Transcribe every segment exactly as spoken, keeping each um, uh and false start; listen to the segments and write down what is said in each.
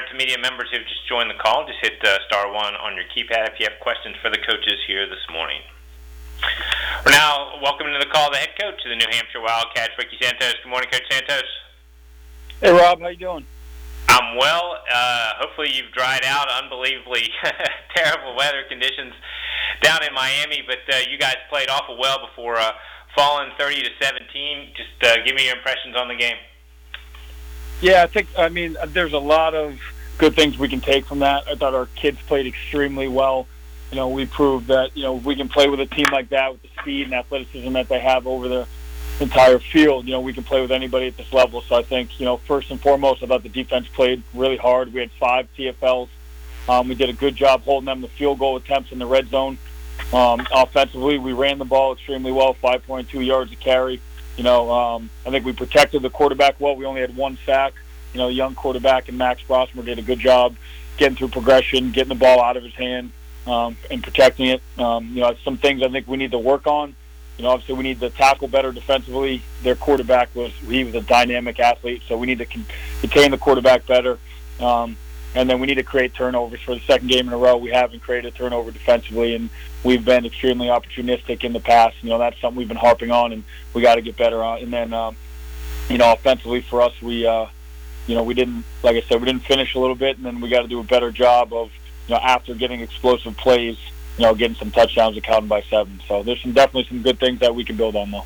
reminder to media members who have just joined the call, just hit uh, star one on your keypad if you have questions for the coaches here this morning. We're now welcoming to the call the head coach of the New Hampshire Wildcats, Ricky Santos. Good morning, Coach Santos. Hey, Rob. How you doing? I'm well. Uh, hopefully you've dried out. Unbelievably terrible weather conditions down in Miami, but uh, you guys played awful well before uh, falling thirty to seventeen. Just uh, give me your impressions on the game. Yeah, I think, I mean, there's a lot of good things we can take from that. I thought our kids played extremely well. You know, we proved that, you know, we can play with a team like that with the speed and athleticism that they have over the entire field. You know, we can play with anybody at this level. So I think, you know, first and foremost, I thought the defense played really hard. We had five T F Ls. Um, we did a good job holding them to field goal attempts in the red zone. Um, offensively, we ran the ball extremely well, five point two yards a carry. You know, um, I think we protected the quarterback well. We only had one sack. You know, young quarterback and Max Brosmer did a good job getting through progression, getting the ball out of his hand, um, and protecting it. Um, you know, some things I think we need to work on. You know, obviously we need to tackle better defensively. Their quarterback was he was a dynamic athlete, so we need to contain the quarterback better. Um, and then we need to create turnovers. For the second game in a row, we haven't created a turnover defensively, and we've been extremely opportunistic in the past. You know, that's something we've been harping on, and we got to get better on. And then, um, you know, offensively for us, we, uh, you know, we didn't, like I said, we didn't finish a little bit, and then we got to do a better job of, you know, after getting explosive plays, you know, getting some touchdowns accounted by seven. So there's some definitely some good things that we can build on, though.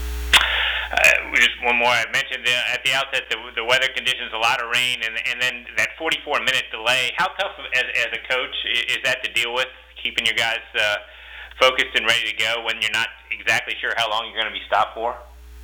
Uh, just one more. I mentioned uh, at the outset the, the weather conditions, a lot of rain, and and then that forty-four minute delay. How tough as, as a coach is that to deal with, keeping your guys uh, focused and ready to go when you're not exactly sure how long you're going to be stopped for?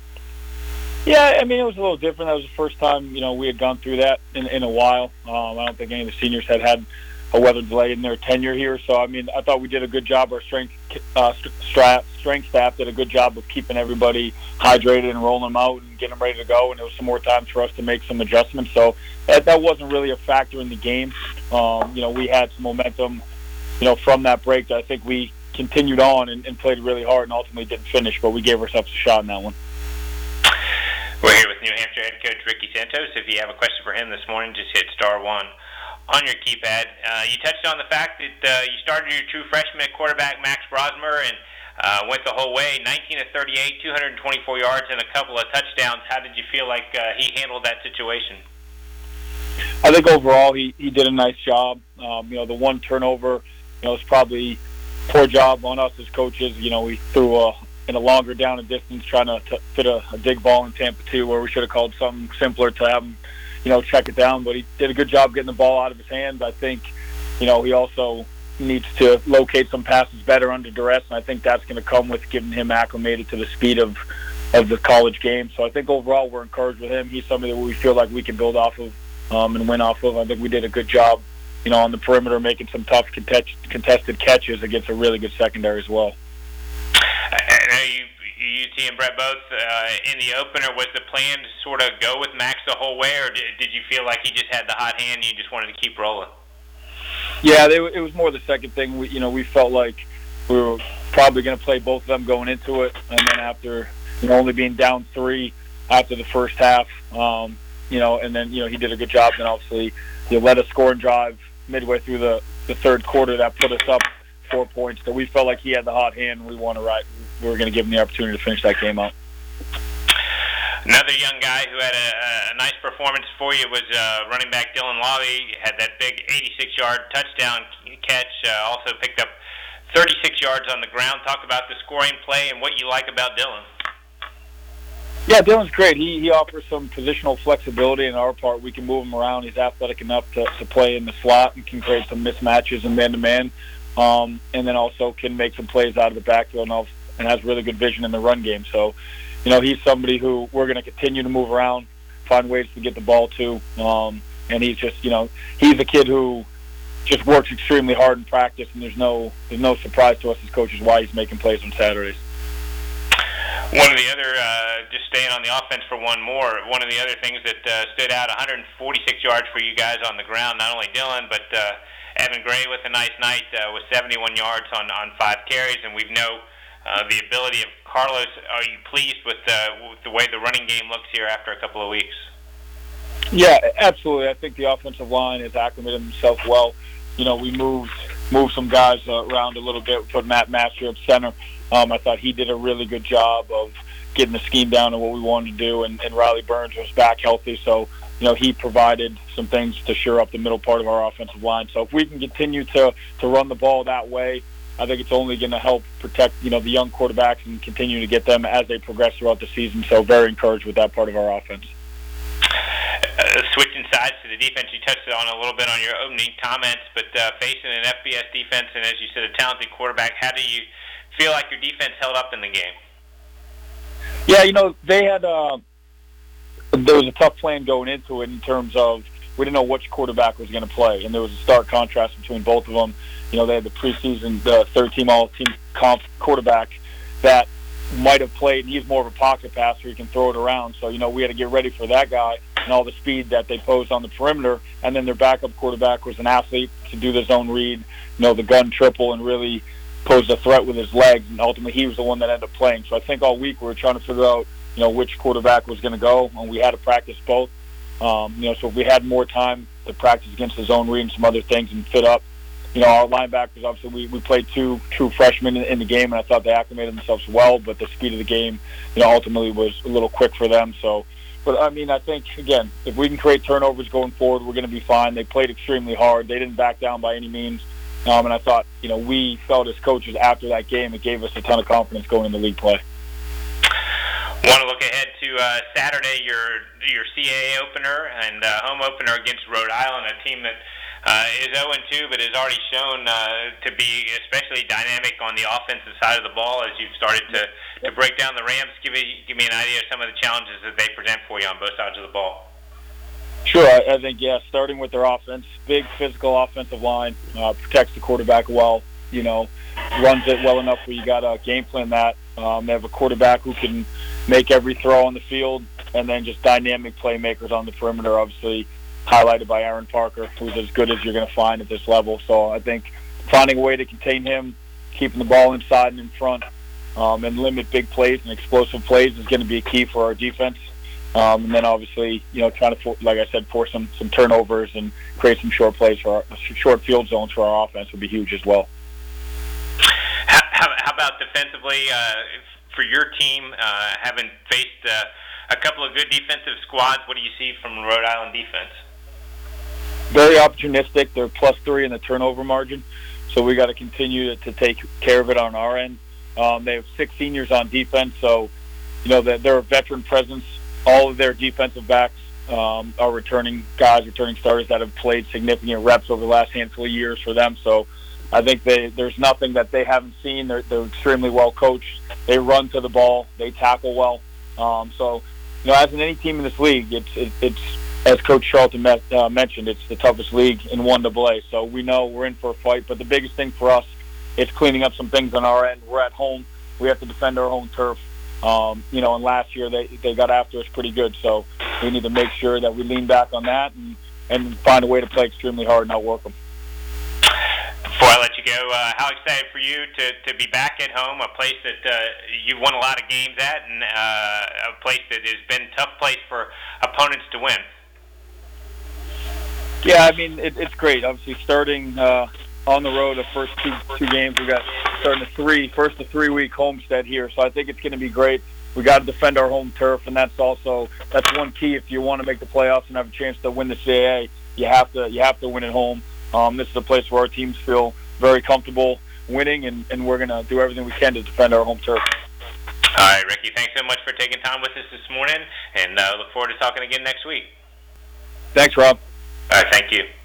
Yeah, I mean, it was a little different. That was the first time, you know, we had gone through that in, in a while. Um, I don't think any of the seniors had had a weather delay in their tenure here. So, I mean, I thought we did a good job. Our strength uh, stra- strength staff did a good job of keeping everybody hydrated and rolling them out and getting them ready to go. And there was some more times for us to make some adjustments. So that, that wasn't really a factor in the game. Um, you know, we had some momentum, you know, from that break that I think we continued on and, and played really hard and ultimately didn't finish, but we gave ourselves a shot in that one. We're here with New Hampshire head coach Ricky Santos. If you have a question for him this morning, just hit star one on your keypad. Uh, you touched on the fact that uh, you started your true freshman at quarterback, Max Brosmer, and uh, went the whole way, nineteen of thirty-eight, two hundred twenty-four yards, and a couple of touchdowns. How did you feel like uh, he handled that situation? I think overall he, he did a nice job. Um, you know, the one turnover, you know, was probably poor job on us as coaches. You know, we threw a in a longer down and distance trying to, to fit a, a dig ball in Tampa two where we should have called something simpler to have him, you know, check it down. But he did a good job getting the ball out of his hands. I think, you know, he also needs to locate some passes better under duress, and I think that's going to come with getting him acclimated to the speed of, of the college game. So I think overall we're encouraged with him. He's somebody that we feel like we can build off of um, and win off of. I think we did a good job, you know, on the perimeter, making some tough contest, contested catches against a really good secondary as well. I know you, you used he and Brett both uh, in the opener. Was the plan to sort of go with Max the whole way, or did, did you feel like he just had the hot hand and you just wanted to keep rolling? Yeah, they, it was more the second thing. We, you know, we felt like we were probably going to play both of them going into it, and then after, you know, only being down three after the first half, um, you know, and then, you know, he did a good job. And obviously, you led a scoring drive midway through the, the third quarter that put us up four points. So we felt like he had the hot hand, and we want to ride. We were going to give him the opportunity to finish that game out. Another young guy who had a, a nice performance for you was uh, running back Dylan Lawley. Had that big eighty-six yard touchdown catch. Uh, also picked up thirty-six yards on the ground. Talk about the scoring play and what you like about Dylan. Yeah, Dylan's great. He he offers some positional flexibility in our part. We can move him around. He's athletic enough to, to play in the slot and can create some mismatches and man-to-man. Um, and then also can make some plays out of the backfield and, and has really good vision in the run game. So, you know, he's somebody who we're going to continue to move around, find ways to get the ball to. Um, and he's just, you know, he's a kid who just works extremely hard in practice, and there's no there's no surprise to us as coaches why he's making plays on Saturdays. One of the other, uh, just staying on the offense for one more, one of the other things that uh, stood out, one hundred forty-six yards for you guys on the ground, not only Dylan, but uh, Evan Gray with a nice night uh, with seventy-one yards on, on five carries, and we know uh, the ability of Carlos. Are you pleased with, uh, with the way the running game looks here after a couple of weeks? Yeah, absolutely. I think the offensive line has acclimated themselves well. You know, we moved moved some guys uh, around a little bit. We put Matt Master at center. Um, I thought he did a really good job of getting the scheme down to what we wanted to do, and, and Riley Burns was back healthy, so you know he provided some things to shore up the middle part of our offensive line. So if we can continue to to run the ball that way, I think it's only going to help protect you know the young quarterbacks and continue to get them as they progress throughout the season. So very encouraged with that part of our offense. Uh, switching sides to the defense, you touched on a little bit on your opening comments, but uh, facing an F B S defense and, as you said, a talented quarterback, how do you feel like your defense held up in the game? Yeah, you know, they had uh, there was a tough plan going into it in terms of we didn't know which quarterback was going to play, and there was a stark contrast between both of them. You know, they had the preseason the third-team all-team comp quarterback that might have played, and he's more of a pocket passer. He can throw it around. So, you know, we had to get ready for that guy and all the speed that they posed on the perimeter. And then their backup quarterback was an athlete to do the zone read, you know, the gun triple, and really posed a threat with his legs. And ultimately, he was the one that ended up playing. So I think all week we were trying to figure out, you know, which quarterback was going to go, and we had to practice both. Um, you know, so if we had more time to practice against the zone read and some other things and fit up, you know, our linebackers, obviously, we, we played two true freshmen in, in the game, and I thought they acclimated themselves well, but the speed of the game, you know, ultimately was a little quick for them. So, but, I mean, I think, again, if we can create turnovers going forward, we're going to be fine. They played extremely hard. They didn't back down by any means. Um, and I thought, you know, we felt as coaches after that game, it gave us a ton of confidence going into league play. Want to look ahead to uh, Saturday, your your C A A opener and uh, home opener against Rhode Island, a team that uh, is oh and two, but has already shown uh, to be especially dynamic on the offensive side of the ball as you've started to, to break down the Rams. Give me give me an idea of some of the challenges that they present for you on both sides of the ball. Sure, I, I think, yeah, starting with their offense, big physical offensive line, uh, protects the quarterback well, you know, runs it well enough where you got to game plan that. Um, they have a quarterback who can make every throw on the field, and then just dynamic playmakers on the perimeter, obviously highlighted by Aaron Parker, who's as good as you're going to find at this level. So I think finding a way to contain him, keeping the ball inside and in front, um, and limit big plays and explosive plays is going to be a key for our defense. Um, and then obviously, you know, trying to, like I said, force some, some turnovers and create some short plays for our short field zones for our offense would be huge as well. How, how, how about defensively uh, for your team, uh, having faced uh, a couple of good defensive squads? What do you see from Rhode Island defense? Very opportunistic. They're plus three in the turnover margin, so we got to continue to, to take care of it on our end. Um, they have six seniors on defense, so you know they're, they're a veteran presence. All of their defensive backs um, are returning guys, returning starters that have played significant reps over the last handful of years for them. So I think they, there's nothing that they haven't seen. They're, they're extremely well coached. They run to the ball. They tackle well. Um, so, you know, as in any team in this league, it's it, it's as Coach Charlton met, uh, mentioned, it's the toughest league in one double A. So we know we're in for a fight. But the biggest thing for us is cleaning up some things on our end. We're at home. We have to defend our home turf. Um, you know, and last year they, they got after us pretty good, so we need to make sure that we lean back on that and, and find a way to play extremely hard and outwork them. Before I let you go, uh, how excited for you to, to be back at home, a place that uh, you've won a lot of games at, and uh, a place that has been a tough place for opponents to win? Yeah, I mean, it, it's great. Obviously, starting uh, on the road the first two two games, we got starting a three, first a three-week homestead here, so I think it's going to be great. We got to defend our home turf, and that's also that's one key if you want to make the playoffs and have a chance to win the C A A. You have to you have to win at home. Um, this is a place where our teams feel very comfortable winning, and, and we're going to do everything we can to defend our home turf. All right, Ricky, thanks so much for taking time with us this morning, and uh, look forward to talking again next week. Thanks, Rob. All right, thank you.